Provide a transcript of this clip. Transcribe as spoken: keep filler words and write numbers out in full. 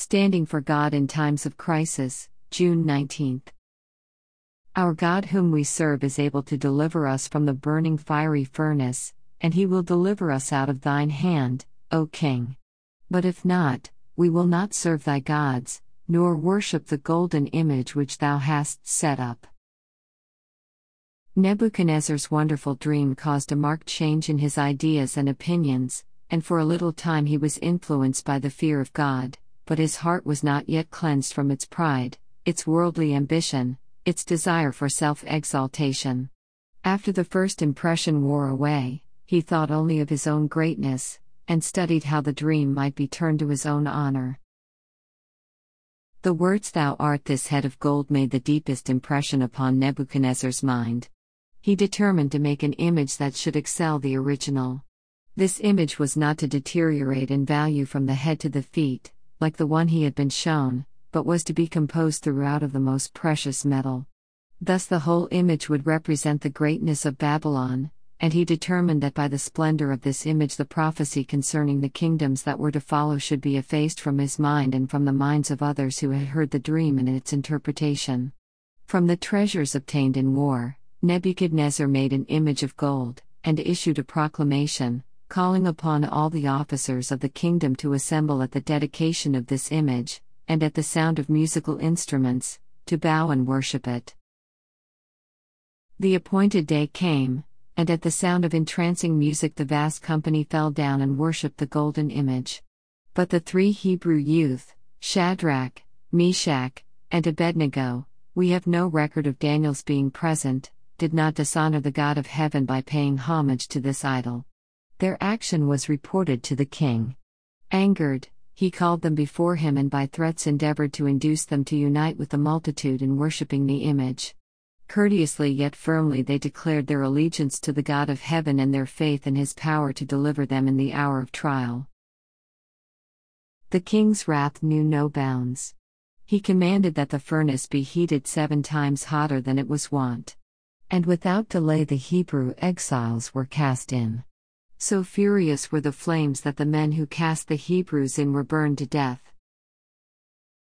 Standing for God in Times of Crisis, June nineteenth. Our God whom we serve is able to deliver us from the burning fiery furnace, and he will deliver us out of thine hand, O King. But if not, we will not serve thy gods, nor worship the golden image which thou hast set up. Nebuchadnezzar's wonderful dream caused a marked change in his ideas and opinions, and for a little time he was influenced by the fear of God, but his heart was not yet cleansed from its pride, its worldly ambition, its desire for self-exaltation. After the first impression wore away, he thought only of his own greatness, and studied how the dream might be turned to his own honor. The words "Thou art this head of gold" made the deepest impression upon Nebuchadnezzar's mind. He determined to make an image that should excel the original. This image was not to deteriorate in value from the head to the feet, like the one he had been shown, but was to be composed throughout of the most precious metal. Thus the whole image would represent the greatness of Babylon, and he determined that by the splendor of this image the prophecy concerning the kingdoms that were to follow should be effaced from his mind and from the minds of others who had heard the dream and its interpretation. From the treasures obtained in war, Nebuchadnezzar made an image of gold, and issued a proclamation, calling upon all the officers of the kingdom to assemble at the dedication of this image, and at the sound of musical instruments, to bow and worship it. The appointed day came, and at the sound of entrancing music the vast company fell down and worshipped the golden image. But the three Hebrew youth, Shadrach, Meshach, and Abednego, we have no record of Daniel's being present, did not dishonor the God of heaven by paying homage to this idol. Their action was reported to the king. Angered, he called them before him and by threats endeavored to induce them to unite with the multitude in worshipping the image. Courteously yet firmly they declared their allegiance to the God of heaven and their faith in his power to deliver them in the hour of trial. The king's wrath knew no bounds. He commanded that the furnace be heated seven times hotter than it was wont. And without delay the Hebrew exiles were cast in. So furious were the flames that the men who cast the Hebrews in were burned to death.